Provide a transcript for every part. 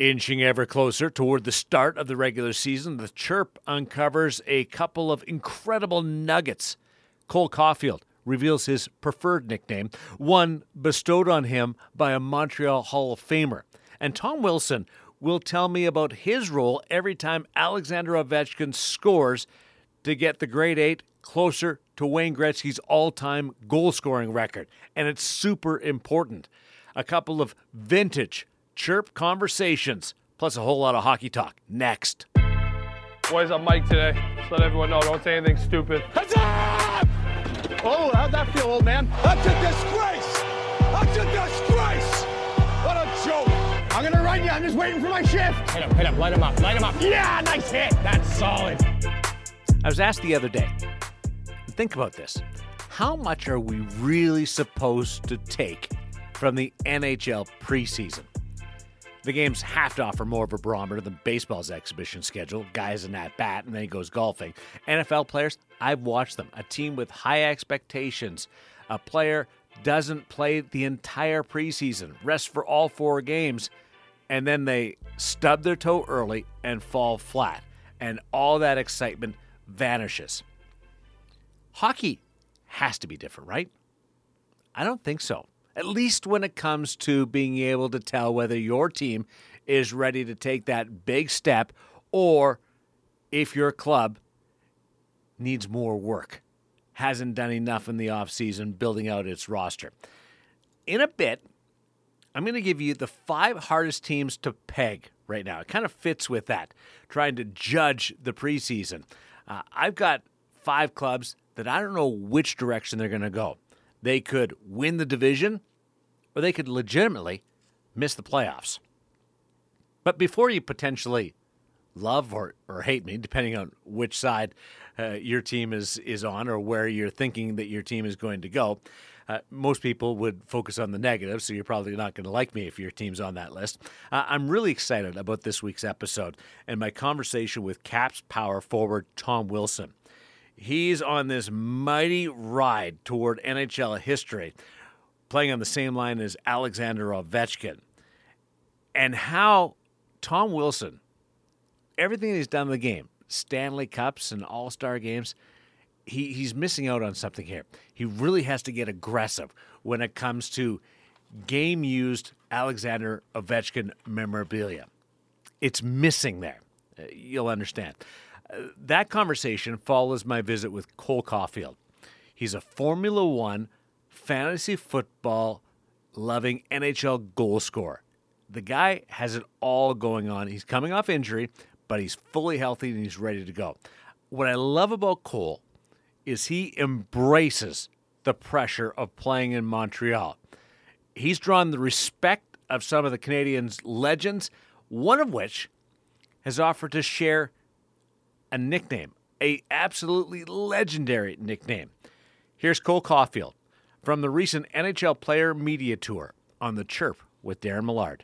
Inching ever closer toward the start of the regular season, the Chirp uncovers a couple of incredible nuggets. Cole Caulfield reveals his preferred nickname, one bestowed on him by a Montreal Hall of Famer. And Tom Wilson will tell me about his role every time Alexander Ovechkin scores to get the grade 8 closer to Wayne Gretzky's all-time goal-scoring record. And it's super important. A couple of vintage Chirp conversations, plus a whole lot of hockey talk. Next. Boys, I'm Mike today. Just let everyone know, don't say anything stupid. Oh, how'd that feel, old man? That's a disgrace! That's a disgrace! What a joke! I'm gonna run you, I'm just waiting for my shift! Hit him, light him up. Yeah, nice hit! That's solid! I was asked the other day, think about this, how much are we really supposed to take from the NHL preseason? The games have to offer more of a barometer than baseball's exhibition schedule. Guys in at bat, and then he goes golfing. NFL players, I've watched them. A team with high expectations. A player doesn't play the entire preseason, rests for all 4 games, and then they stub their toe early and fall flat. And all that excitement vanishes. Hockey has to be different, right? I don't think so. At least when it comes to being able to tell whether your team is ready to take that big step or if your club needs more work, hasn't done enough in the offseason building out its roster. In a bit, I'm going to give you the 5 hardest teams to peg right now. It kind of fits with that, trying to judge the preseason. I've got 5 clubs that I don't know which direction they're going to go. They could win the division, or they could legitimately miss the playoffs. But before you potentially love or hate me, depending on which side your team is on or where you're thinking that your team is going to go, most people would focus on the negative, so you're probably not going to like me if your team's on that list. I'm really excited about this week's episode and my conversation with Caps power forward Tom Wilson. He's on this mighty ride toward NHL history, playing on the same line as Alexander Ovechkin. And how Tom Wilson, everything he's done in the game, Stanley Cups and All-Star games, he's missing out on something here. He really has to get aggressive when it comes to game-used Alexander Ovechkin memorabilia. It's missing there. You'll understand. That conversation follows my visit with Cole Caulfield. He's a Formula One fantasy football loving NHL goal scorer. The guy has it all going on. He's coming off injury, but he's fully healthy and he's ready to go. What I love about Cole is he embraces the pressure of playing in Montreal. He's drawn the respect of some of the Canadiens' legends, one of which has offered to share a nickname, a absolutely legendary nickname. Here's Cole Caulfield from the recent NHL Player Media Tour on the Chirp with Darren Millard.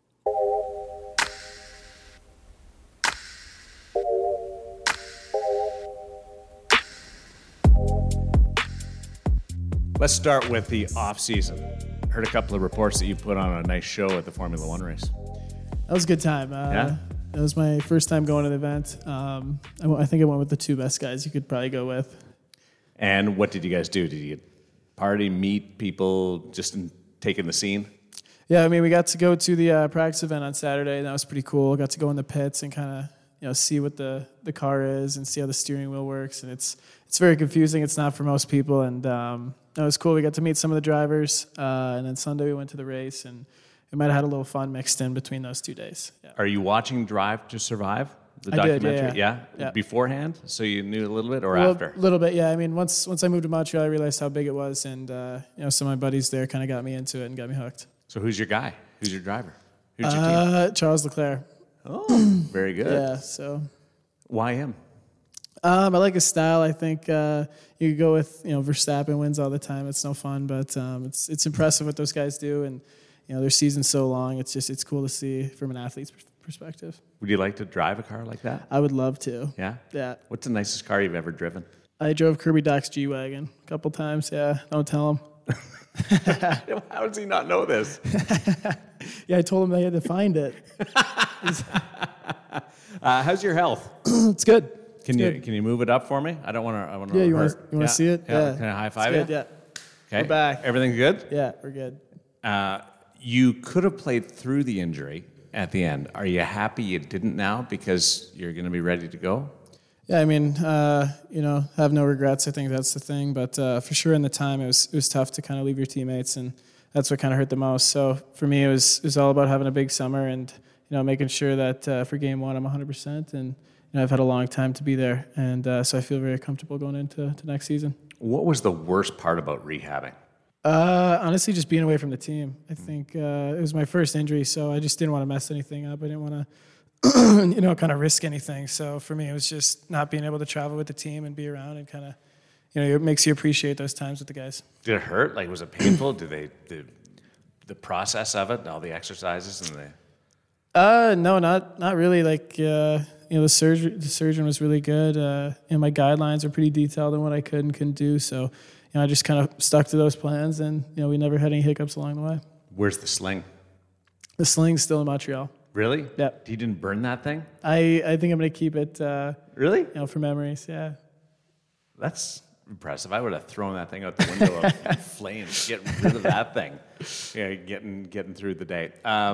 Let's start with the off-season. Heard a couple of reports that you put on a nice show at the Formula One race. That was a good time. Yeah? It was my first time going to the event. I think I went with the 2 best guys you could probably go with. And what did you guys do? Did you party, meet people, just taking the scene? Yeah, I mean, we got to go to the practice event on Saturday, and that was pretty cool. Got to go in the pits and kind of see what the car is and see how the steering wheel works. And it's very confusing. It's not for most people. And it was cool. We got to meet some of the drivers. And then Sunday we went to the race, and we might have had a little fun mixed in between those 2 days. Yeah. Are you watching Drive to Survive, the I documentary? did, yeah. Beforehand, so you knew a little bit, or Well, after? A little bit, yeah. I mean, once I moved to Montreal, I realized how big it was, and some of my buddies there kind of got me into it and got me hooked. So who's your guy? Who's your driver? Who's your team? Charles Leclerc. Oh, very good. Yeah, so Why him? I like his style. I think you could go with Verstappen wins all the time. It's no fun, but it's impressive what those guys do, and their season's so long. It's cool to see from an athlete's perspective. Would you like to drive a car like that? I would love to. Yeah? Yeah. What's the nicest car you've ever driven? I drove Kirby Doc's G-Wagon a couple times. Yeah, don't tell him. How does he not know this? Yeah, I told him I had to find it. How's your health? It's good. Can you move it up for me? I don't want to. I want to. Yeah, you want to see it? Yeah. Can I high five you? Good, yeah. Okay. We're back. Everything good? Yeah, we're good. You could have played through the injury at the end. Are you happy you didn't now because you're going to be ready to go? Yeah, I mean, have no regrets. I think that's the thing. But for sure, in the time, it was tough to kind of leave your teammates, and that's what kind of hurt the most. So for me, it was all about having a big summer and making sure that for game one, I'm 100%, and I've had a long time to be there, and so I feel very comfortable going into next season. What was the worst part about rehabbing? Honestly, just being away from the team. I think it was my first injury, so I just didn't want to mess anything up. I didn't want to kind of risk anything. So for me, it was just not being able to travel with the team and be around and kind of, it makes you appreciate those times with the guys. Did it hurt? Like, was it painful? The process of it, all the exercises and the... No, not really. Like, the surgeon was really good. My guidelines are pretty detailed on what I could and couldn't do. So, I just kind of stuck to those plans, and, we never had any hiccups along the way. Where's the sling? The sling's still in Montreal. Really? Yeah. You didn't burn that thing? I think I'm going to keep it. Really? For memories, yeah. That's impressive. I would have thrown that thing out the window of flames, getting rid of that thing. Yeah, getting through the day.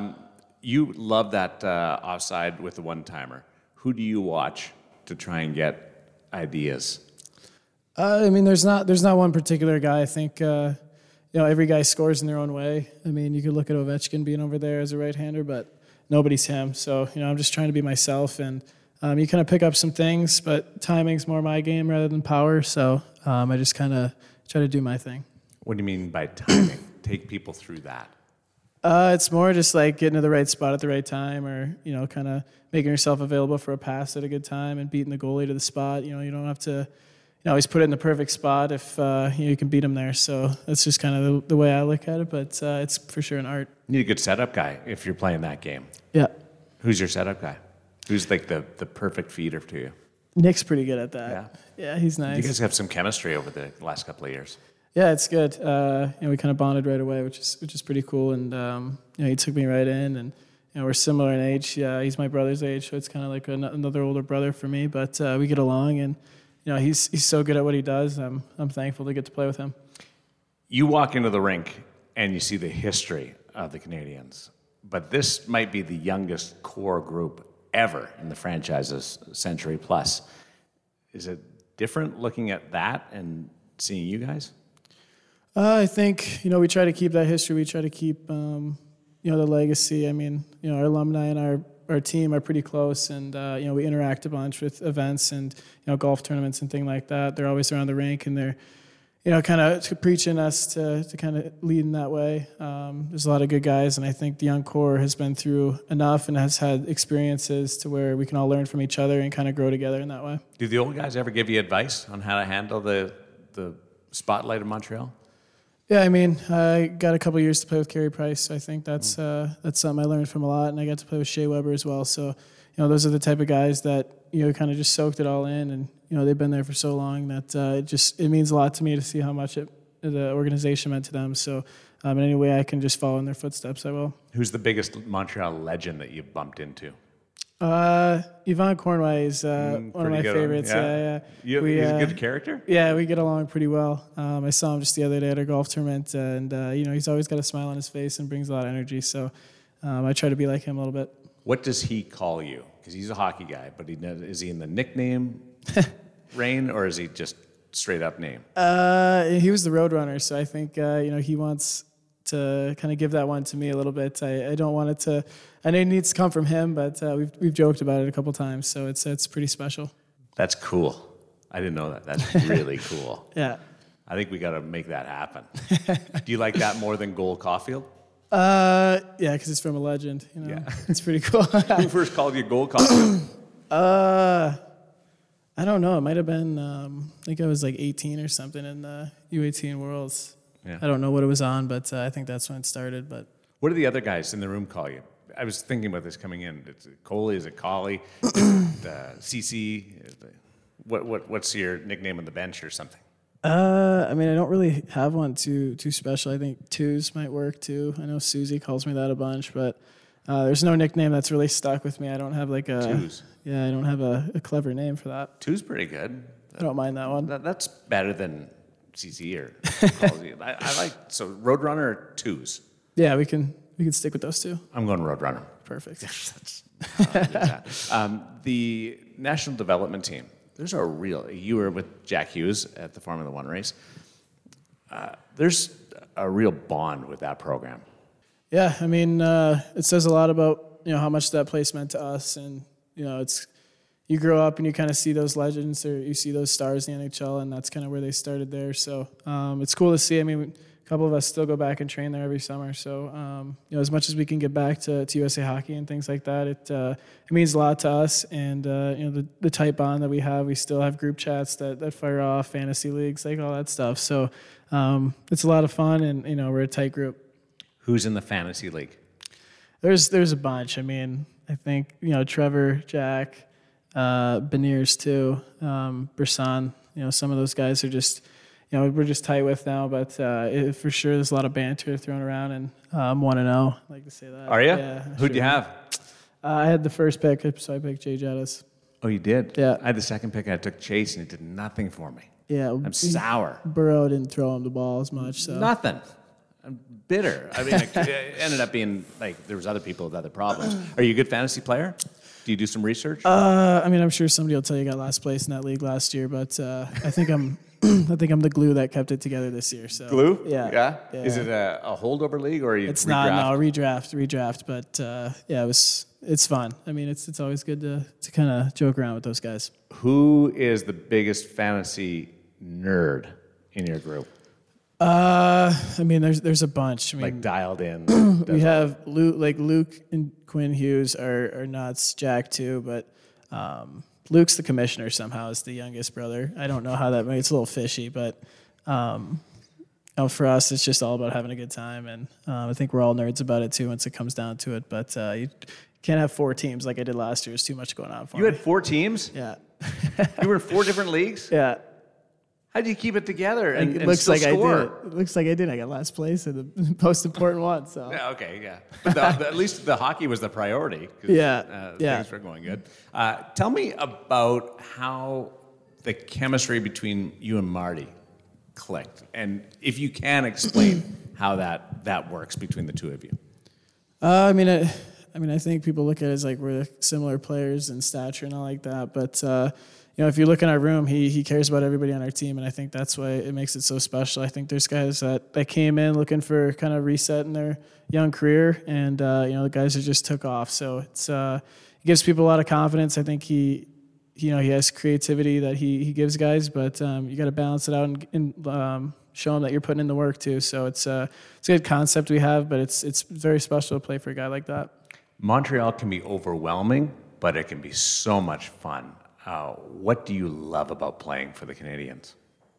You love that offside with the one-timer. Who do you watch to try and get ideas? There's not one particular guy. I think every guy scores in their own way. You could look at Ovechkin being over there as a right-hander, but nobody's him. So I'm just trying to be myself, and you kind of pick up some things, but timing's more my game rather than power. So I just kind of try to do my thing. What do you mean by timing? Take people through that. It's more just like getting to the right spot at the right time, or kind of making yourself available for a pass at a good time and beating the goalie to the spot. You don't have to always put it in the perfect spot if you can beat him there. So that's just kind of the way I look at it, but it's for sure an art. You need a good setup guy if you're playing that game. Yeah. Who's your setup guy? Who's like the perfect feeder to you? Nick's pretty good at that. Yeah, he's nice. You guys have some chemistry over the last couple of years. Yeah, it's good. We kind of bonded right away, which is pretty cool. And he took me right in, and we're similar in age. Yeah, he's my brother's age, so it's kind of like another older brother for me. But we get along, and he's so good at what he does. I'm thankful to get to play with him. You walk into the rink and you see the history of the Canadiens, but this might be the youngest core group ever in the franchise's century plus. Is it different looking at that and seeing you guys? I think, we try to keep that history. We try to keep, the legacy. Our alumni and our team are pretty close, and, we interact a bunch with events and, golf tournaments and things like that. They're always around the rink, and they're, kind of preaching us to kind of lead in that way. There's a lot of good guys, and I think the young core has been through enough and has had experiences to where we can all learn from each other and kind of grow together in that way. Do the old guys ever give you advice on how to handle the spotlight of Montreal? Yeah, I got a couple of years to play with Carey Price. So I think that's something I learned from a lot, and I got to play with Shea Weber as well. So, those are the type of guys that kind of just soaked it all in, and they've been there for so long that it means a lot to me to see how much the organization meant to them. So, in any way I can just follow in their footsteps, I will. Who's the biggest Montreal legend that you've bumped into? Yvon Cornway is one of my favorites. Yeah. He's a good character? Yeah, we get along pretty well. I saw him just the other day at our golf tournament, and he's always got a smile on his face and brings a lot of energy. So I try to be like him a little bit. What does he call you? Because he's a hockey guy, but is he in the nickname reign, or is he just straight up name? He was the Roadrunner, so I think he wants to kind of give that one to me a little bit. I don't want it to. I know it needs to come from him, but we've joked about it a couple times, so it's pretty special. That's cool. I didn't know that. That's really cool. Yeah. I think we got to make that happen. Do you like that more than Goal Caulfield? Yeah, because it's from a legend. Yeah. It's pretty cool. Who first called you Goal Caulfield? I don't know. It might have been. I think I was like 18 or something in the U18 Worlds. Yeah. I don't know what it was on, but I think that's when it started. But what do the other guys in the room call you? I was thinking about this coming in. Is it Coley? Is it Collie? Is it CC? What's your nickname on the bench or something? I mean, I don't really have one too special. I think twos might work too. I know Susie calls me that a bunch, but there's no nickname that's really stuck with me. I don't have like a Twos. Yeah, I don't have a clever name for that. Two's pretty good. I don't mind that one. That's better than CC or calls you. I like, so Roadrunner or Twos? Yeah, we can stick with those two. I'm going Roadrunner. Perfect. The national development team. There's a real. You were with Jack Hughes at the Formula One race. There's a real bond with that program. Yeah, I mean, it says a lot about how much that place meant to us, and it's you grow up and you kind of see those legends or you see those stars in the NHL, and that's kind of where they started there. So it's cool to see. I mean, a couple of us still go back and train there every summer. So as much as we can get back to USA Hockey and things like that, it means a lot to us. And the tight bond that we have, we still have group chats that fire off, fantasy leagues, like all that stuff. So it's a lot of fun, and we're a tight group. Who's in the fantasy league? There's a bunch. I mean, I think Trevor, Jack, Beniers too, Brisson. Some of those guys are just. We're just tight with now, but for sure there's a lot of banter thrown around, and I'm 1-0. I like to say that. Are you? Yeah. Who'd you have? I had the first pick, so I picked Jay Jettis. Oh, you did? Yeah. I had the second pick, and I took Chase, and it did nothing for me. Yeah. I'm sour. Burrow didn't throw him the ball as much. So. Nothing. I'm bitter. I mean, it ended up being like there was other people with other problems. Are you a good fantasy player? Do you do some research? I mean, I'm sure somebody will tell you I got last place in that league last year, but I think I'm the glue that kept it together this year. So Glue? Yeah. Is it a holdover league or are you It's redraft? not. No, redraft. But it's fun. I mean, it's always good to kind of joke around with those guys. Who is the biggest fantasy nerd in your group? I mean, there's a bunch. I mean, Like dialed in. we have Luke and Quinn Hughes are nuts. Jack too, but Luke's the commissioner somehow is the youngest brother. I don't know how that. It's a little fishy, but for us, it's just all about having a good time, and I think we're all nerds about it too once it comes down to it. But you can't have 4 teams like I did last year. There's too much going on for me. You had 4 teams? Yeah. You were in 4 different leagues? Yeah. How do you keep it together and It looks still like score? I did. It looks like I did. I got last place in the most important one. So Yeah, okay, yeah. But at least the hockey was the priority. Yeah. Things were going good. Tell me about how the chemistry between you and Marty clicked, and if you can explain how that works between the two of you. I mean, I think people look at it as like we're similar players in stature and all like that. But if you look in our room, he cares about everybody on our team, and I think that's why it makes it so special. I think there's guys that came in looking for kind of reset in their young career, and the guys that just took off. So it gives people a lot of confidence. I think he has creativity that he gives guys, but you got to balance it out and show them that you're putting in the work too. So it's a good concept we have, but it's very special to play for a guy like that. Montreal can be overwhelming, but it can be so much fun. What do you love about playing for the Canadiens?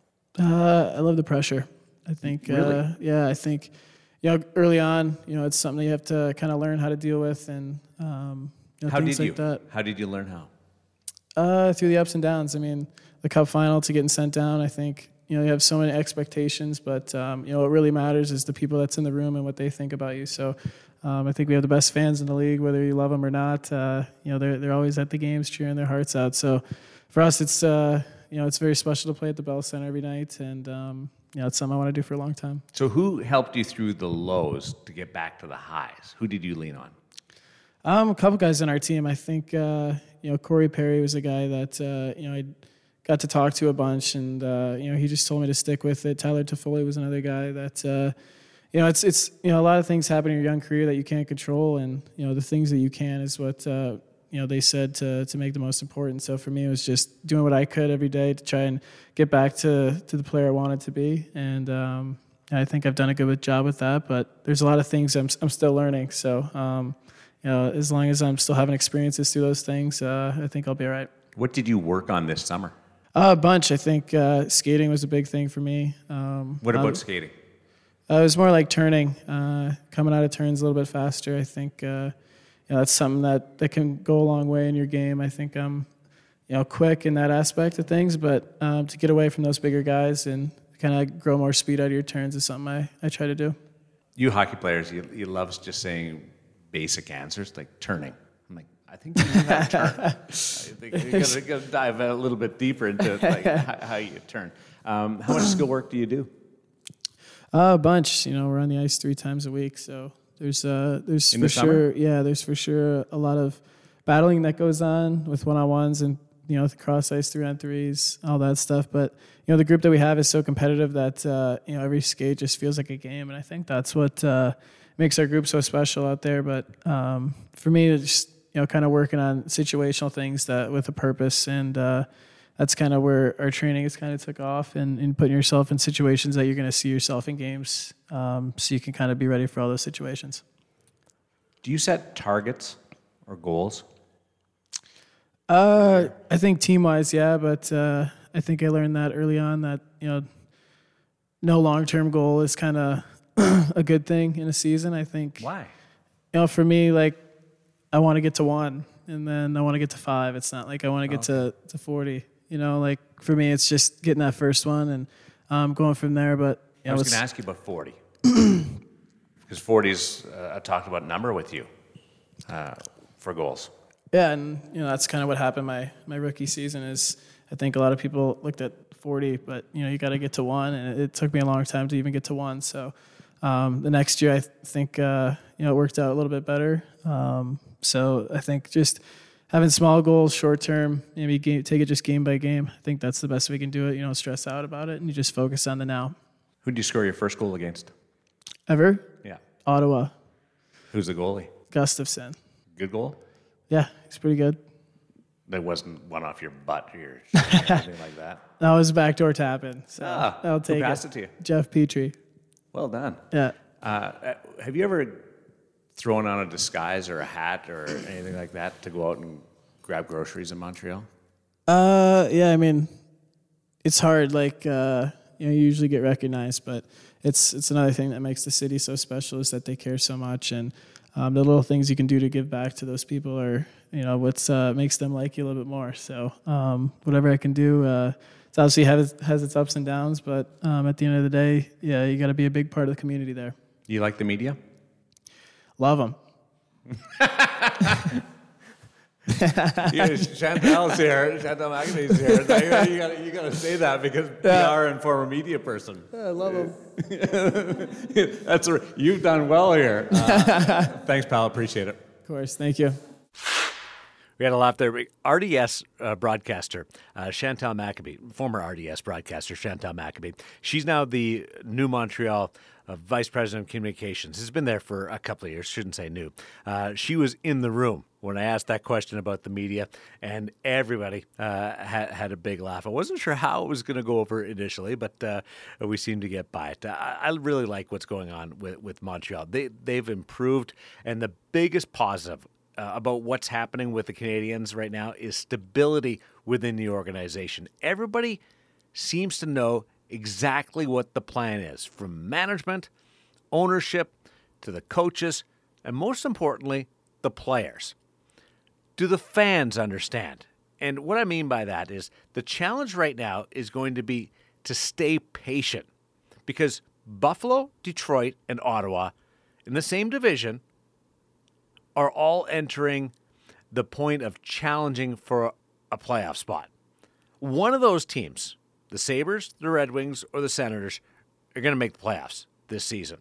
I love the pressure. I think, Really? I think, early on, it's something that you have to kind of learn how to deal with, and How things did like that. How did you learn how? Through the ups and downs. I mean, the Cup final to getting sent down, I think, you have so many expectations, but, what really matters is the people that's in the room and what they think about you. So I think we have the best fans in the league, whether you love them or not. They're always at the games cheering their hearts out. So for us, it's very special to play at the Bell Center every night, and it's something I want to do for a long time. So who helped you through the lows to get back to the highs? Who did you lean on? A couple guys on our team. I think Corey Perry was a guy that I got to talk to a bunch, and he just told me to stick with it. Tyler Toffoli was another guy that it's a lot of things happen in your young career that you can't control, and the things that you can is what they said to make the most important. So for me, it was just doing what I could every day to try and get back to the player I wanted to be, and I think I've done a good job with that. But there's a lot of things I'm still learning. So as long as I'm still having experiences through those things, I think I'll be all right. What did you work on this summer? A bunch. I think skating was a big thing for me. What about skating? It was more like turning, coming out of turns a little bit faster. I think that's something that can go a long way in your game. I think I'm quick in that aspect of things, but to get away from those bigger guys and kind of grow more speed out of your turns is something I try to do. You hockey players, you love just saying basic answers like turning. I'm like, I think you know how to turn. I think you got to dive a little bit deeper into like how you turn. How much skill work do you do? A bunch. We're on the ice 3 times a week, so there's for sure, there's for sure a lot of battling that goes on with one-on-ones and the cross ice 3-on-3s, all that stuff. But the group that we have is so competitive that every skate just feels like a game, and I think that's what makes our group so special out there. But for me, it's just kind of working on situational things that with a purpose, and that's kind of where our training has kind of took off, and putting yourself in situations that you're going to see yourself in games, so you can kind of be ready for all those situations. Do you set targets or goals? I think team-wise, yeah, but I think I learned that early on that no long-term goal is kind of a good thing in a season. I think. Why? For me, like I want to get to 1, and then I want to get to 5. It's not like I want to get to 40. Like for me, it's just getting that first one and going from there. But I was going to ask you about 40 because 40's a talked about number with you for goals. Yeah, and that's kind of what happened my rookie season. Is I think a lot of people looked at 40, but you got to get to 1, and it took me a long time to even get to 1. So the next year, I think it worked out a little bit better. So I think just having small goals, short term, maybe take it just game by game. I think that's the best way we can do it. You don't stress out about it, and you just focus on the now. Who did you score your first goal against? Ever? Yeah. Ottawa. Who's the goalie? Gustafson. Good goal? Yeah, he's pretty good. There wasn't one off your butt or your shit or anything like that? That was backdoor tapping. So I'll take who passed it to you? Jeff Petrie. Well done. Yeah. Have you ever thrown on a disguise or a hat or anything like that to go out and grab groceries in Montreal? Yeah, I mean, it's hard. Like, you usually get recognized, but it's another thing that makes the city so special is that they care so much, and the little things you can do to give back to those people are, what's makes them like you a little bit more. So whatever I can do, it's obviously has its ups and downs, but at the end of the day, yeah, you got to be a big part of the community there. You like the media? Love them. Chantal's here. Chantal McAbee's here. You got to say that because PR and former media person. I love them. You've done well here. Thanks, pal. Appreciate it. Of course. Thank you. We had a laugh there. RDS broadcaster, Chantal McAbee, former RDS broadcaster, Chantal McAbee. She's now the new Montreal Vice President of Communications. Has been there for a couple of years. Shouldn't say new. She was in the room when I asked that question about the media, and everybody had a big laugh. I wasn't sure how it was going to go over initially, but we seemed to get by it. I really like what's going on with Montreal. They've improved, and the biggest positive about what's happening with the Canadiens right now is stability within the organization. Everybody seems to know exactly what the plan is, from management, ownership, to the coaches, and most importantly, the players. Do the fans understand? And what I mean by that is the challenge right now is going to be to stay patient, because Buffalo, Detroit, and Ottawa in the same division are all entering the point of challenging for a playoff spot. One of those teams, the Sabres, the Red Wings, or the Senators, are going to make the playoffs this season.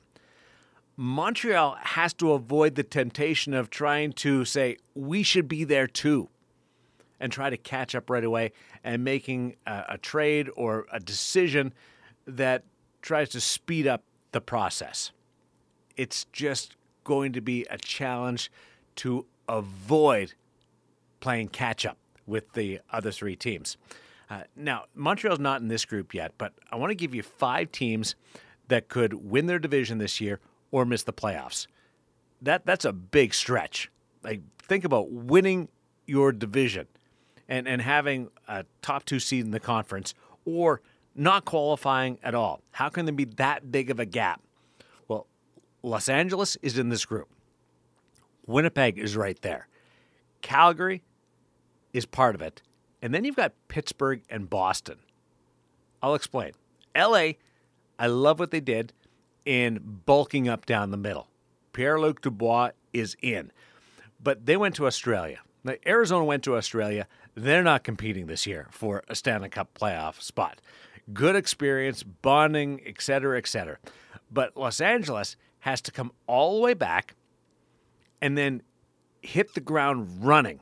Montreal has to avoid the temptation of trying to say, we should be there too, and try to catch up right away and making a trade or a decision that tries to speed up the process. It's just going to be a challenge to avoid playing catch-up with the other 3 teams. Now, Montreal's not in this group yet, but I want to give you 5 teams that could win their division this year or miss the playoffs. That's a big stretch. Like, think about winning your division and having a top 2 seed in the conference or not qualifying at all. How can there be that big of a gap? Well, Los Angeles is in this group. Winnipeg is right there. Calgary is part of it. And then you've got Pittsburgh and Boston. I'll explain. LA, I love what they did in bulking up down the middle. Pierre-Luc Dubois is in. But they went to Australia. Now, Arizona went to Australia. They're not competing this year for a Stanley Cup playoff spot. Good experience, bonding, et cetera, et cetera. But Los Angeles has to come all the way back and then hit the ground running.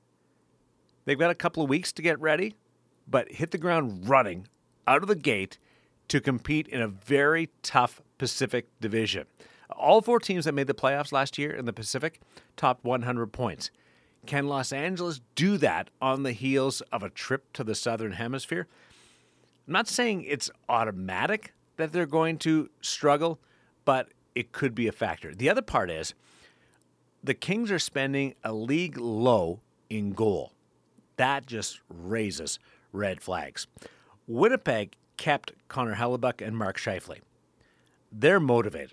They've got a couple of weeks to get ready, but hit the ground running out of the gate to compete in a very tough Pacific division. All 4 teams that made the playoffs last year in the Pacific topped 100 points. Can Los Angeles do that on the heels of a trip to the Southern Hemisphere? I'm not saying it's automatic that they're going to struggle, but it could be a factor. The other part is the Kings are spending a league low in goal. That just raises red flags. Winnipeg kept Connor Hellebuyck and Mark Scheifele. They're motivated.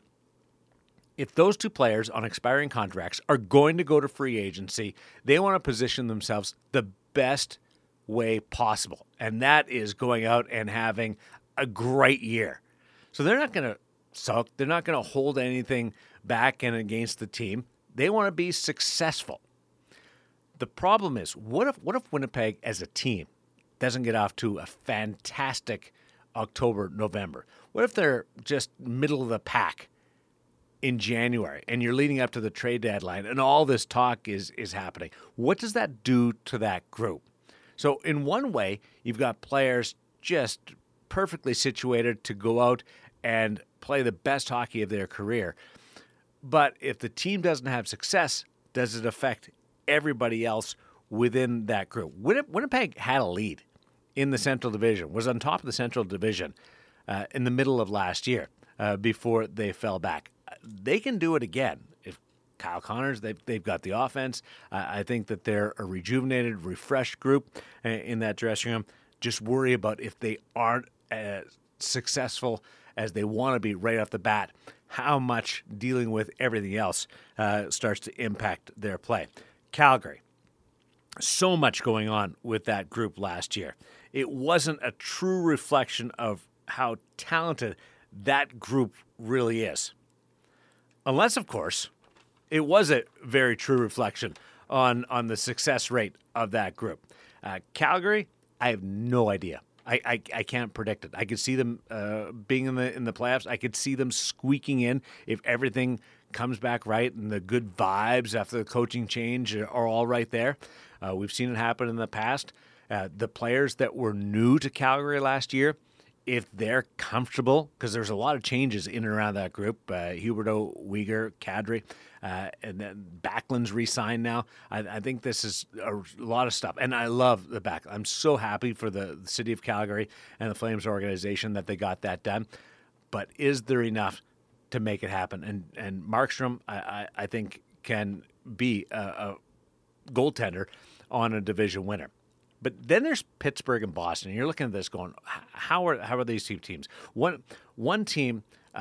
If those 2 players on expiring contracts are going to go to free agency, they want to position themselves the best way possible. And that is going out and having a great year. So they're not going to sulk. They're not going to hold anything back and against the team. They want to be successful. The problem is, what if Winnipeg as a team doesn't get off to a fantastic October, November? What if they're just middle of the pack in January and you're leading up to the trade deadline and all this talk is happening? What does that do to that group? So in one way, you've got players just perfectly situated to go out and play the best hockey of their career. But if the team doesn't have success, does it affect everybody else within that group? Winnipeg had a lead in the Central Division, was on top of the Central Division in the middle of last year before they fell back. They can do it again. If Kyle Connors, they've got the offense. I think that they're a rejuvenated, refreshed group in that dressing room. Just worry about if they aren't as successful as they want to be right off the bat, how much dealing with everything else starts to impact their play. Calgary, so much going on with that group last year. It wasn't a true reflection of how talented that group really is. Unless, of course, it was a very true reflection on the success rate of that group. Calgary, I have no idea. I can't predict it. I could see them being in the playoffs. I could see them squeaking in if everything comes back right and the good vibes after the coaching change are all right there. We've seen it happen in the past. The players that were new to Calgary last year, if they're comfortable, because there's a lot of changes in and around that group, Huberdeau, Weegar, Kadri, and then Backlund's re-signed now. I think this is a lot of stuff, and I love the Backlund. I'm so happy for the city of Calgary and the Flames organization that they got that done. But is there enough to make it happen? And Markstrom, I think, can be a goaltender on a division winner. But then there's Pittsburgh and Boston. You're looking at this going, how are these 2 teams? One team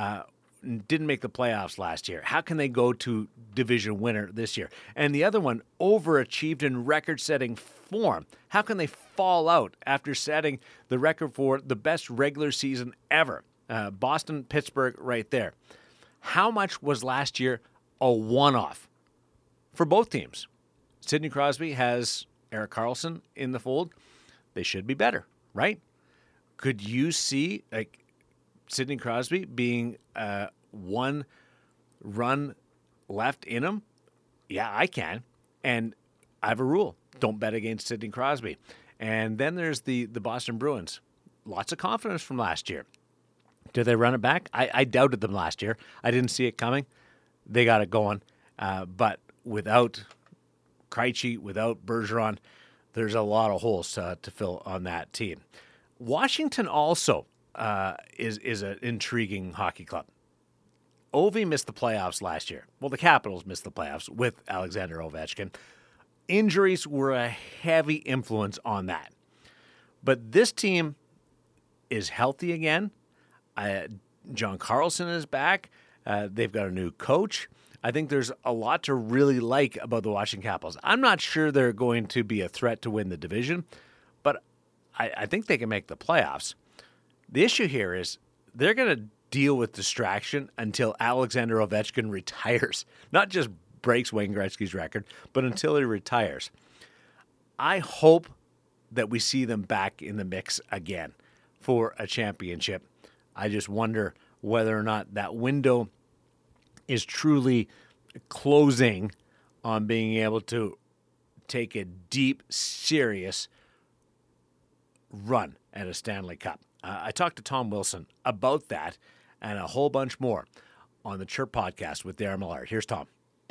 didn't make the playoffs last year. How can they go to division winner this year? And the other one overachieved in record-setting form. How can they fall out after setting the record for the best regular season ever? Boston, Pittsburgh, right there. How much was last year a one-off for both teams? Sidney Crosby has Erik Karlsson in the fold. They should be better, right? Could you see Sidney Crosby being one run left in him? Yeah, I can. And I have a rule. Don't bet against Sidney Crosby. And then there's the Boston Bruins. Lots of confidence from last year. Did they run it back? I doubted them last year. I didn't see it coming. They got it going. But without Krejci, without Bergeron, there's a lot of holes to fill on that team. Washington also is an intriguing hockey club. Ovi missed the playoffs last year. Well, the Capitals missed the playoffs with Alexander Ovechkin. Injuries were a heavy influence on that. But this team is healthy again. John Carlson is back. They've got a new coach. I think there's a lot to really like about the Washington Capitals. I'm not sure they're going to be a threat to win the division, I think they can make the playoffs. The issue here is they're going to deal with distraction until Alexander Ovechkin retires. Not just breaks Wayne Gretzky's record, but until he retires. I hope that we see them back in the mix again for a championship. I just wonder whether or not that window is truly closing on being able to take a deep, serious run at a Stanley Cup. I talked to Tom Wilson about that and a whole bunch more on the Chirp Podcast with Darren Millard. Here's Tom.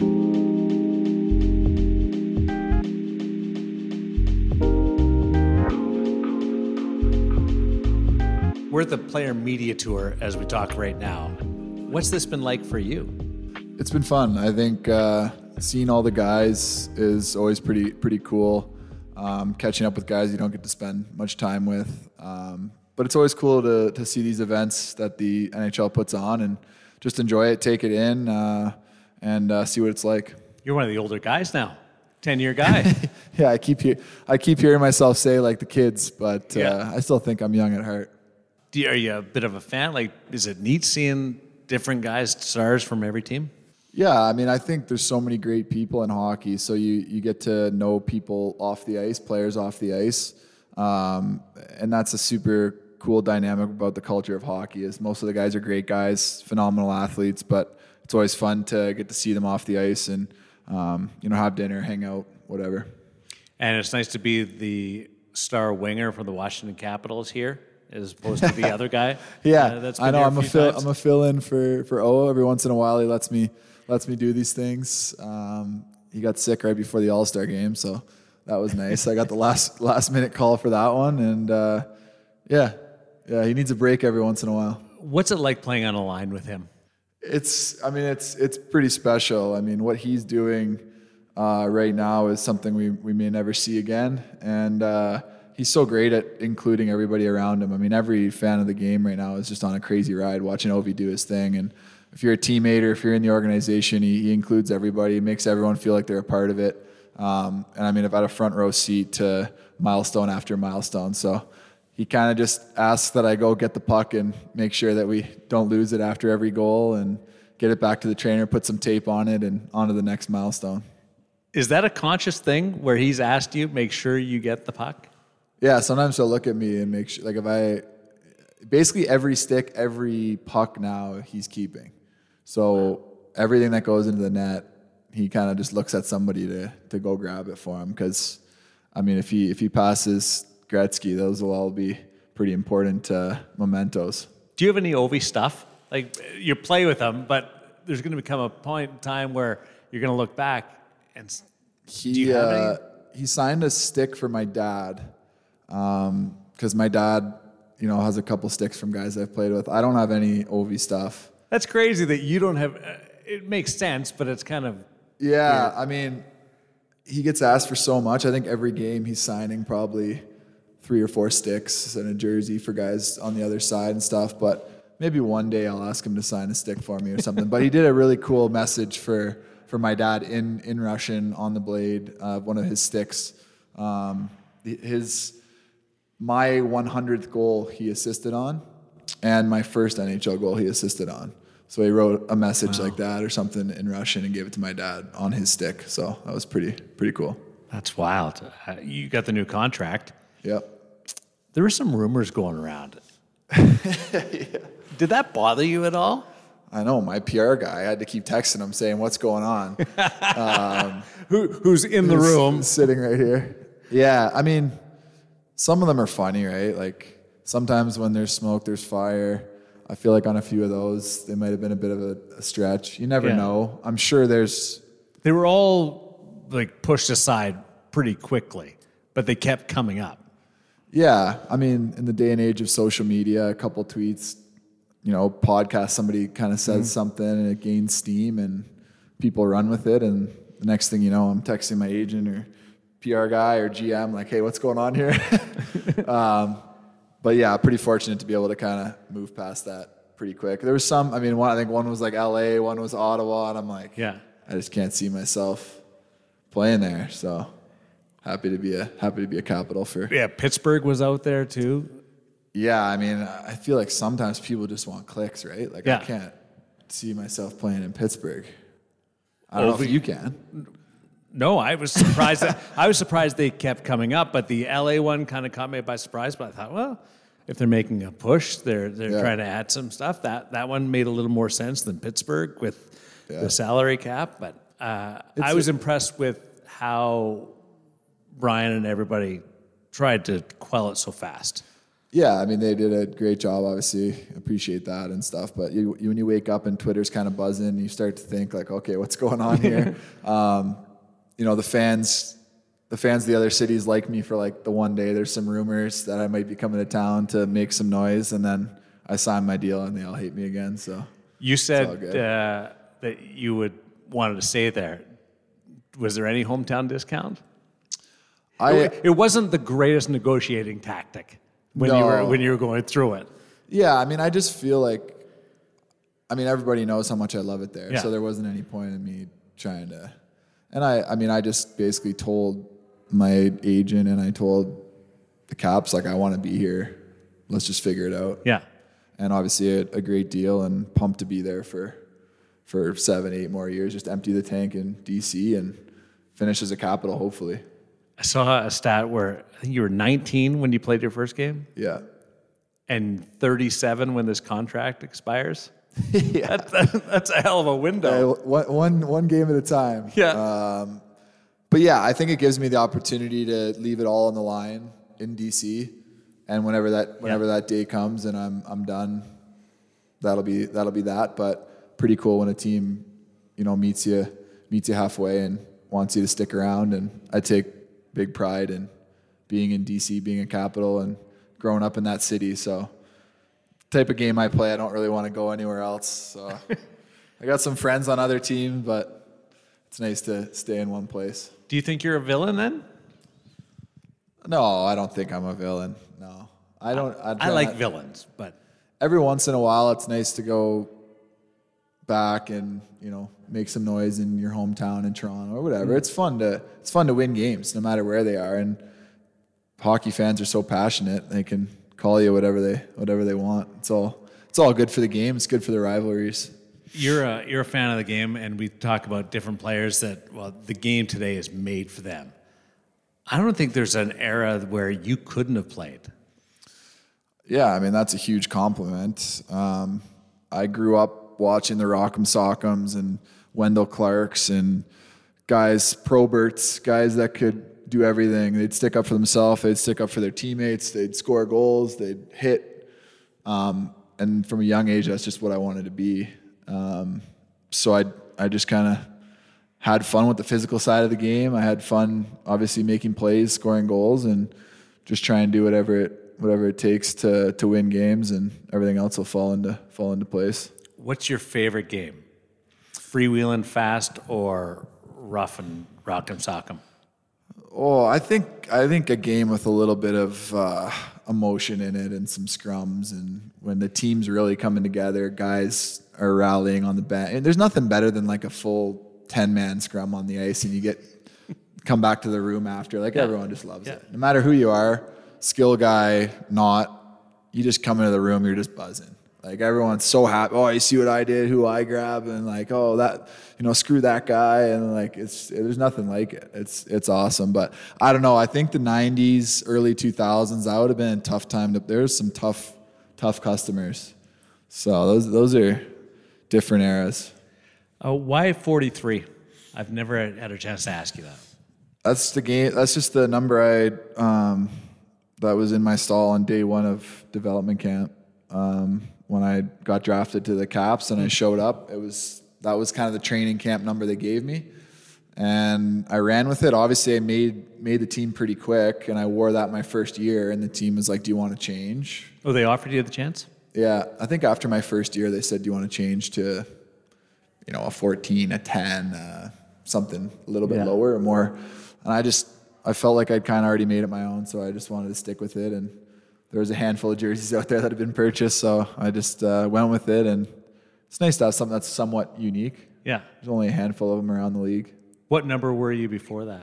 We're at the Player Media Tour as we talk right now. What's this been like for you? It's been fun. I think seeing all the guys is always pretty cool. Catching up with guys you don't get to spend much time with. But it's always cool to see these events that the NHL puts on and just enjoy it, take it in, and see what it's like. You're one of the older guys now, 10-year guy. Yeah, I keep hearing myself say like the kids, but I still think I'm young at heart. Are you a bit of a fan? Like, is it neat seeing different guys, stars from every team? Yeah, I mean, I think there's so many great people in hockey, so you get to know people off the ice, players off the ice, and that's a super cool dynamic about the culture of hockey. Is most of the guys are great guys, phenomenal athletes, but it's always fun to get to see them off the ice and have dinner, hang out, whatever. And it's nice to be the star winger for the Washington Capitals here, as opposed to the other guy. Yeah, that's I know. I'm a fill-in for O. Every once in a while, he lets me do these things. He got sick right before the All-Star game, so that was nice. I got the last minute call for that one, and yeah, he needs a break every once in a while. What's it like playing on a line with him? It's pretty special. I mean, what he's doing right now is something we may never see again, and he's so great at including everybody around him. I mean, every fan of the game right now is just on a crazy ride watching Ovi do his thing. And if you're a teammate or if you're in the organization, he includes everybody. He makes everyone feel like they're a part of it. And I mean, I've had a front row seat to milestone after milestone. So he kind of just asks that I go get the puck and make sure that we don't lose it after every goal and get it back to the trainer, put some tape on it, and on to the next milestone. Is that a conscious thing where he's asked you, make sure you get the puck? Yeah, sometimes he'll look at me and make sure, like basically every stick, every puck now he's keeping. So everything that goes into the net, he kind of just looks at somebody to go grab it for him. Because, I mean, if he passes Gretzky, those will all be pretty important mementos. Do you have any Ovi stuff? Like, you play with him, but there's going to become a point in time where you're going to look back and do you have any? He signed a stick for my dad. Because my dad, has a couple sticks from guys I've played with. I don't have any Ovi stuff. That's crazy that you don't have. It makes sense, but it's kind of weird. I mean, he gets asked for so much. I think every game he's signing probably 3 or 4 sticks and a jersey for guys on the other side and stuff. But maybe one day I'll ask him to sign a stick for me or something. But he did a really cool message for my dad in Russian on the blade, one of his sticks. My 100th goal he assisted on, and my first NHL goal he assisted on. So he wrote a message like that or something in Russian and gave it to my dad on his stick. So that was pretty cool. That's wild. You got the new contract. Yep. There were some rumors going around. Yeah. Did that bother you at all? I know. My PR guy, I had to keep texting him saying, what's going on? Who's in the room? Sitting right here. Yeah, I mean, some of them are funny, right? Like, sometimes when there's smoke, there's fire. I feel like on a few of those, they might have been a bit of a stretch. You never know. I'm sure They were all, like, pushed aside pretty quickly, but they kept coming up. Yeah. I mean, in the day and age of social media, a couple tweets, podcast, somebody kind of says something and it gains steam and people run with it. And the next thing you know, I'm texting my agent or PR guy or GM, like, hey, what's going on here? But yeah, pretty fortunate to be able to kind of move past that pretty quick. There was some, I think one was like LA, one was Ottawa, and I'm like, I just can't see myself playing there. So happy to be a Capital for. Yeah, Pittsburgh was out there too. Yeah, I mean, I feel like sometimes people just want clicks, right? Like Yeah. I can't see myself playing in Pittsburgh. I don't know if you can. No, I was surprised. I was surprised they kept coming up, but the LA one kind of caught me by surprise. But I thought, well, if they're making a push, they're trying to add some stuff. That one made a little more sense than Pittsburgh with the salary cap. But I was impressed with how Brian and everybody tried to quell it so fast. Yeah, I mean, they did a great job, obviously. Appreciate that and stuff. But when you wake up and Twitter's kind of buzzing, you start to think, like, okay, what's going on here? The fans of the other cities like me for, like, the one day. There's some rumors that I might be coming to town to make some noise, and then I sign my deal, and they all hate me again. So you said that you wanted to stay there. Was there any hometown discount? It wasn't the greatest negotiating tactic when you were going through it. Yeah, I mean, I just feel like, everybody knows how much I love it there, Yeah. so there wasn't any point in me trying to. And I just basically told my agent and I told the Caps, like, I want to be here. Let's just figure it out. Yeah. And obviously a great deal and pumped to be there for 7-8 more years. Just empty the tank in DC and finish as a Capital, hopefully. I saw a stat where I think you were 19 when you played your first game Yeah. and 37 when this contract expires. Yeah. That's a hell of a window. One game at a time. Yeah. But yeah, I think it gives me the opportunity to leave it all on the line in DC, and whenever that day comes and I'm done, that'll be that. But pretty cool when a team, meets you halfway and wants you to stick around. And I take big pride in being in DC, being a Capital, and growing up in that city. So type of game I play, I don't really want to go anywhere else. So I got some friends on other teams, but it's nice to stay in one place. Do you think you're a villain then? No, I don't think I'm a villain. No, I don't. I like villains, but every once in a while, it's nice to go back and make some noise in your hometown in Toronto or whatever. It's fun to win games no matter where they are, and hockey fans are so passionate they can call you whatever they want. It's all good for the game. It's good for the rivalries. You're a fan of the game, and we talk about different players that, the game today is made for them. I don't think there's an era where you couldn't have played. Yeah, I mean, that's a huge compliment. I grew up watching the Rock'em Sock'ems and Wendell Clarks and Proberts, guys that could do everything. They'd stick up for themselves. They'd stick up for their teammates. They'd score goals. They'd hit. And from a young age, that's just what I wanted to be. So I just kind of had fun with the physical side of the game. I had fun, obviously, making plays, scoring goals, and just try and do whatever it takes to win games, and everything else will fall into place. What's your favorite game? Freewheeling fast or rough and rock'em sock'em? Oh, I think a game with a little bit of emotion in it and some scrums, and when the team's really coming together, guys are rallying on the bench. And there's nothing better than like a full 10-man scrum on the ice, and you come back to the room after. Everyone just loves it. No matter who you are, skill guy, not, you just come into the room, you're just buzzing. Like, everyone's so happy. Oh, you see what I did, who I grabbed, and like, oh, that, screw that guy. And like, there's nothing like it. It's awesome. But I don't know. I think the 90s, early 2000s, that would have been a tough time. There's some tough customers. So those are different eras. Why 43? I've never had a chance to ask you that. That's the game. That's just the number that was in my stall on day one of development camp. When I got drafted to the Caps and I showed up, that was kind of the training camp number they gave me, and I ran with it. Obviously, I made the team pretty quick, and I wore that my first year. And the team was like, "Do you want to change?" Oh, they offered you the chance? Yeah, I think after my first year, they said, "Do you want to change to, a 14, a 10, something a little bit lower or more?" And I felt like I'd kind of already made it my own, so I just wanted to stick with it. And there was a handful of jerseys out there that had been purchased, so I just went with it. And it's nice to have something that's somewhat unique. Yeah. There's only a handful of them around the league. What number were you before that?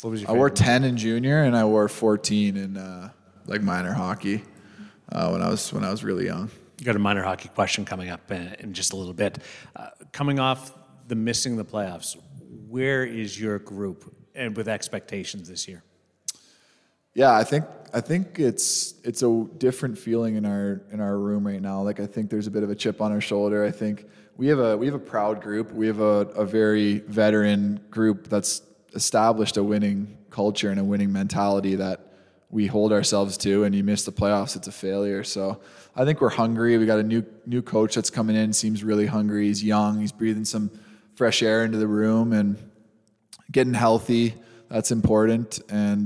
What was your I wore favorite 10 in junior, and I wore 14 in like minor hockey when I was really young. You got a minor hockey question coming up in just a little bit. Coming off the missing the playoffs, where is your group and with expectations this year? Yeah, I think it's a different feeling in our room right now. Like I think there's a bit of a chip on our shoulder. I think we have a proud group. We have a very veteran group that's established a winning culture and a winning mentality that we hold ourselves to. And you miss the playoffs, it's a failure. So I think we're hungry. We got a new coach that's coming in. Seems really hungry. He's young. He's breathing some fresh air into the room and getting healthy. That's important. And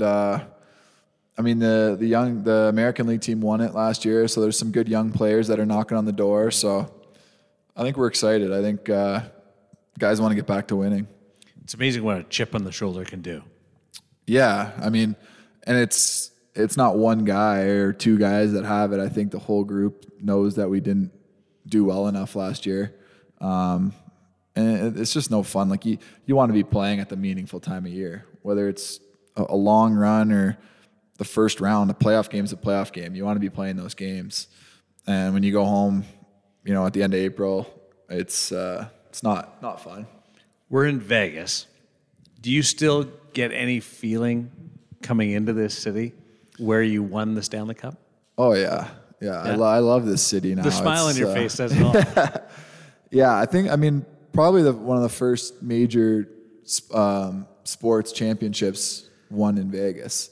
I mean, the American League team won it last year, so there's some good young players that are knocking on the door. So I think we're excited. I think guys want to get back to winning. It's amazing what a chip on the shoulder can do. Yeah, I mean, and it's not one guy or two guys that have it. I think the whole group knows that we didn't do well enough last year. And it's just no fun. Like you want to be playing at the meaningful time of year, whether it's a long run or the first round. A playoff game is a playoff game. You want to be playing those games. And when you go home, at the end of April, it's not fun. We're in Vegas. Do you still get any feeling coming into this city where you won the Stanley Cup? Oh yeah. I love this city now. The smile on your face says it all. Yeah, I mean, probably one of the first major sports championships won in Vegas.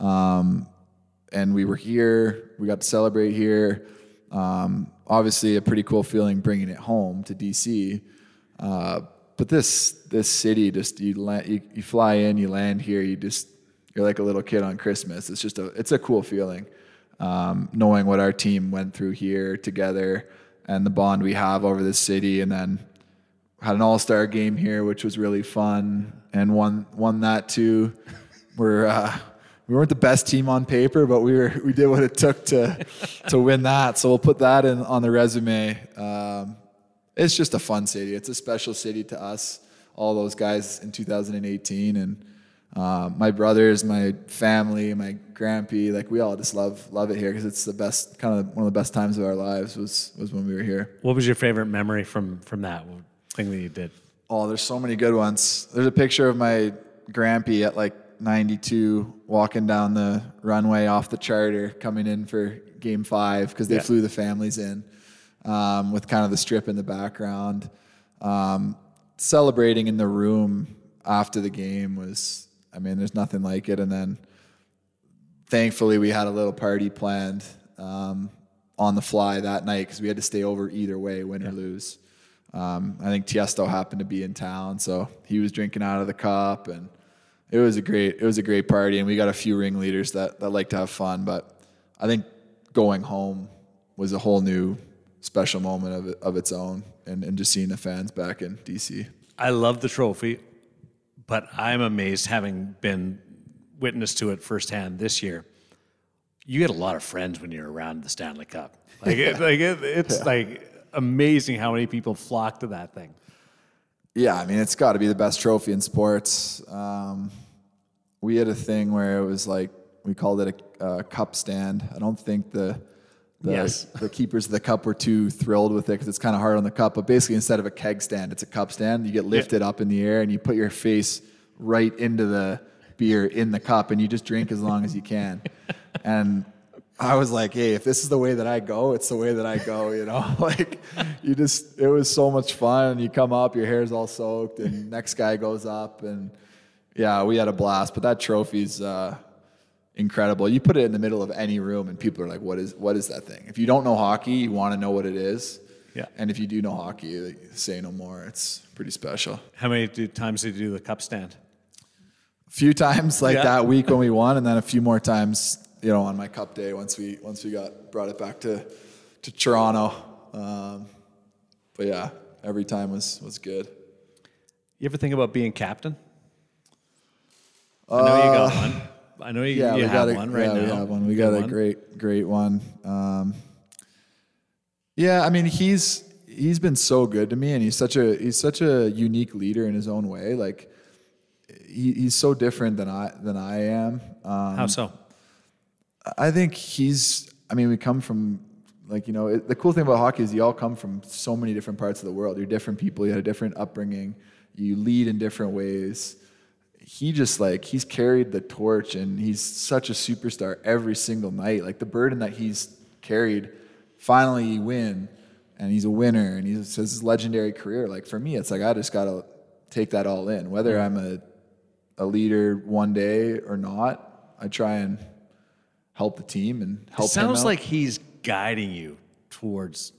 And we were here. We got to celebrate here. Obviously, a pretty cool feeling bringing it home to DC. But this city, just you fly in, you land here, you're like a little kid on Christmas. It's a cool feeling, knowing what our team went through here together and the bond we have over this city, and then had an all-star game here, which was really fun, and won that too. We weren't the best team on paper, but we did what it took to win that. So we'll put that on the resume. It's just a fun city. It's a special city to us, all those guys in 2018, and my brothers, my family, my grandpa, like we all just love it here because it's the best, kind of one of the best times of our lives was when we were here. What was your favorite memory from that thing that you did? Oh, there's so many good ones. There's a picture of my grandpa at like 92 walking down the runway off the charter coming in for game 5 because they flew the families in with kind of the strip in the background. Celebrating in the room after the game was, there's nothing like it. And then thankfully we had a little party planned on the fly that night because we had to stay over either way, win or lose. I think Tiesto happened to be in town, so he was drinking out of the cup, and it was a great party, and we got a few ringleaders that like to have fun. But I think going home was a whole new special moment of its own, and just seeing the fans back in DC. I love the trophy, but I'm amazed, having been witness to it firsthand this year. You get a lot of friends when you're around the Stanley Cup. It's like amazing how many people flock to that thing. Yeah, it's got to be the best trophy in sports. We had a thing where it was like, we called it a cup stand. I don't think the keepers of the cup were too thrilled with it because it's kind of hard on the cup. But basically, instead of a keg stand, it's a cup stand. You get lifted up in the air and you put your face right into the beer in the cup, and you just drink as long as you can. And I was like, hey, if this is the way that I go, it's the way that I go, Like, it was so much fun. And you come up, your hair's all soaked, and next guy goes up, and yeah, we had a blast. But that trophy's incredible. You put it in the middle of any room, and people are like, what is that thing? If you don't know hockey, you want to know what it is. Yeah. And if you do know hockey, say no more. It's pretty special. How many times did you do the cup stand? A few times, that week when we won, and then a few more times, on my cup day once we brought it back to Toronto. But yeah, every time was good. You ever think about being captain? I know you got one. I know you have one right now. Yeah, we have one. We got a great one. He's been so good to me, and he's such a unique leader in his own way. Like, he's so different than I am. How so? I think we come from, like, you know, the cool thing about hockey is you all come from so many different parts of the world. You're different people. You had a different upbringing. You lead in different ways. He just, like, he's carried the torch, and he's such a superstar every single night. Like, the burden that he's carried, finally you win, and he's a winner, and he's his legendary career. Like, for me, it's like I just got to take that all in. Whether I'm a leader one day or not, I try and help the team and help him out. Sounds like he's guiding you towards.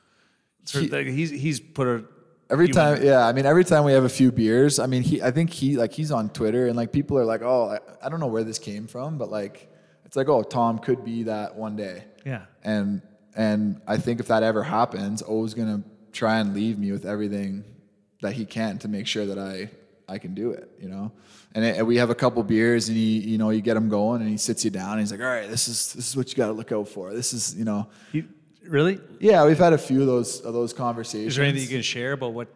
He's put a. Every time we have a few beers, I mean, I think he's on Twitter, and like people are like, oh, I don't know where this came from, but like, it's like, oh, Tom could be that one day. Yeah. And I think if that ever happens, O's gonna try and leave me with everything that he can to make sure that I can do it, you know. And we have a couple beers, and you get him going, and he sits you down, and he's like, all right, this is what you got to look out for. This is, you know. Really? Yeah, we've had a few of those conversations. Is there anything you can share about what?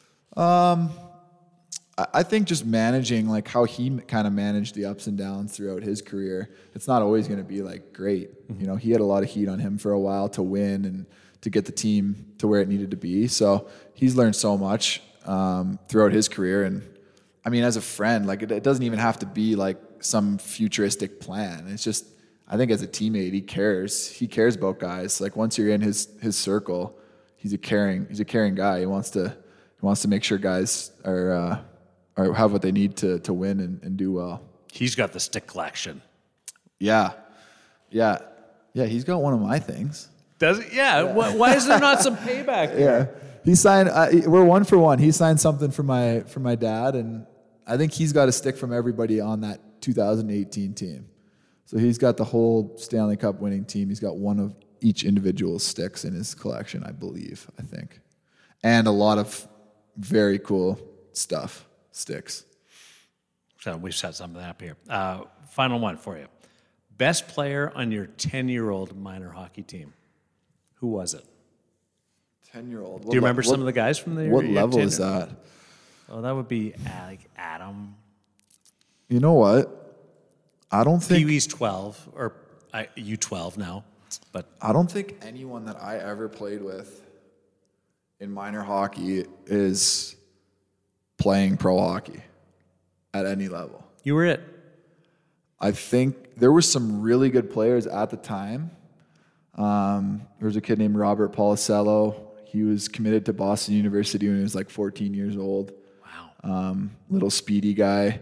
I think just managing, like, how he kind of managed the ups and downs throughout his career. It's not always going to be like great. Mm-hmm. You know, he had a lot of heat on him for a while to win and to get the team to where it needed to be. So he's learned so much throughout his career. And I mean, as a friend, like, it doesn't even have to be like some futuristic plan. It's just, I think as a teammate, he cares about guys. Like, once you're in his circle, he's a caring guy. He wants to make sure guys are have what they need to win and do well. He's got the stick collection. Yeah. He's got one of my things. Does it? Yeah. Why is there not some payback there? Yeah. He signed. We're 1 for 1. He signed something for my dad, and I think he's got a stick from everybody on that 2018 team. So he's got the whole Stanley Cup winning team. He's got one of each individual sticks in his collection, I think. And a lot of very cool sticks. So we've set something up here. Final one for you. Best player on your 10-year-old minor hockey team. Who was it? 10-year-old. Do you remember some of the guys from the? What level is that? Oh, that would be like Adam. You know what? I don't think Pee-wee's 12 or U12 now, but I don't think anyone that I ever played with in minor hockey is playing pro hockey at any level. You were it. I think there were some really good players at the time. There was a kid named Robert Policello. He was committed to Boston University when he was like 14 years old. Wow. Little speedy guy.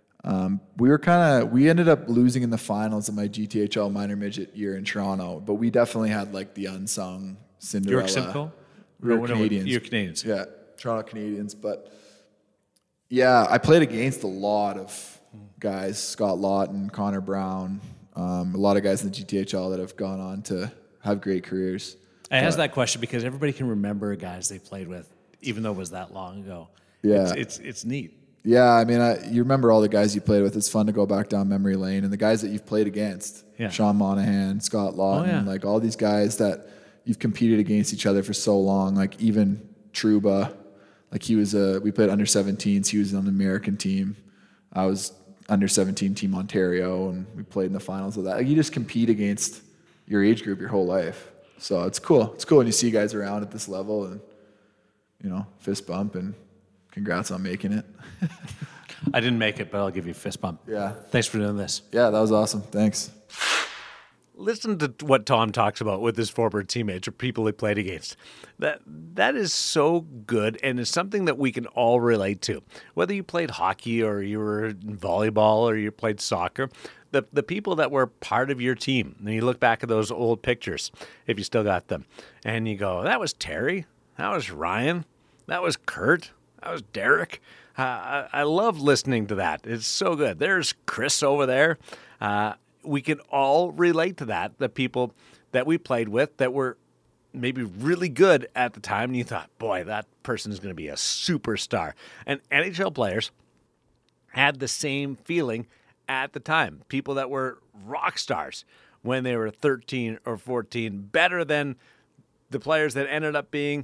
We ended up losing in the finals of my GTHL minor midget year in Toronto, but we definitely had like the unsung Cinderella. York Simcoe? We were Canadians. You're Canadians. Yeah, Toronto Canadians. But yeah, I played against a lot of guys, Scott Lawton, Connor Brown, a lot of guys in the GTHL that have gone on to have great careers. I asked that question because everybody can remember guys they played with, even though it was that long ago. Yeah. It's neat. Yeah, I mean, you remember all the guys you played with. It's fun to go back down memory lane. And the guys that you've played against, Sean Monahan, Scott Lawton, like all these guys that you've competed against each other for so long, like even Trouba, like we played under 17s. He was on the American team. I was under 17 team Ontario, and we played in the finals of that. Like, you just compete against your age group your whole life. So it's cool. It's cool when you see guys around at this level and, fist bump and congrats on making it. I didn't make it, but I'll give you a fist bump. Yeah. Thanks for doing this. Yeah, that was awesome. Thanks. Listen to what Tom talks about with his former teammates or people he played against. That is so good, and it's something that we can all relate to. Whether you played hockey or you were in volleyball or you played soccer, the people that were part of your team, and you look back at those old pictures, if you still got them, and you go, that was Terry, that was Ryan, that was Kurt, that was Derek. I love listening to that. It's so good. There's Chris over there. We can all relate to that, the people that we played with that were maybe really good at the time, and you thought, boy, that person is going to be a superstar. And NHL players had the same feeling at the time. People that were rock stars when they were 13 or 14, better than the players that ended up being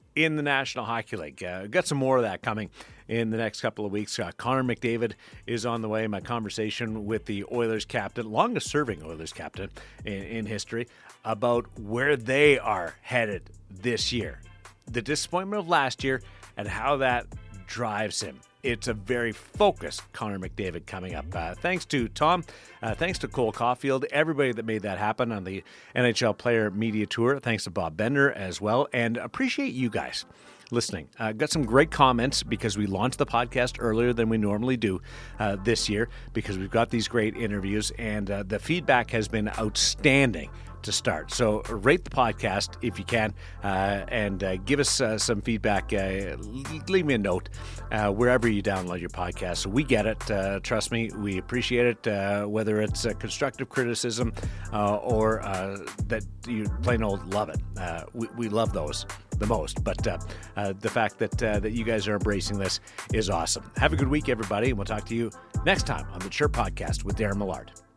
in the National Hockey League. Got some more of that coming in the next couple of weeks. Connor McDavid is on the way. My conversation with the Oilers captain, longest-serving Oilers captain in history, about where they are headed this year. The disappointment of last year and how that drives him. It's a very focused Connor McDavid coming up. Thanks to Tom. Thanks to Cole Caulfield, everybody that made that happen on the NHL Player Media Tour. Thanks to Bob Bender as well. And appreciate you guys listening. Got some great comments because we launched the podcast earlier than we normally do this year because we've got these great interviews, and the feedback has been outstanding to start. So rate the podcast if you can, and give us some feedback. Leave me a note wherever you download your podcast. So we get it. Trust me, we appreciate it, whether it's constructive criticism or that you plain old love it. We love those the most. But the fact that you guys are embracing this is awesome. Have a good week, everybody, and we'll talk to you next time on the Chirp Podcast with Darren Millard.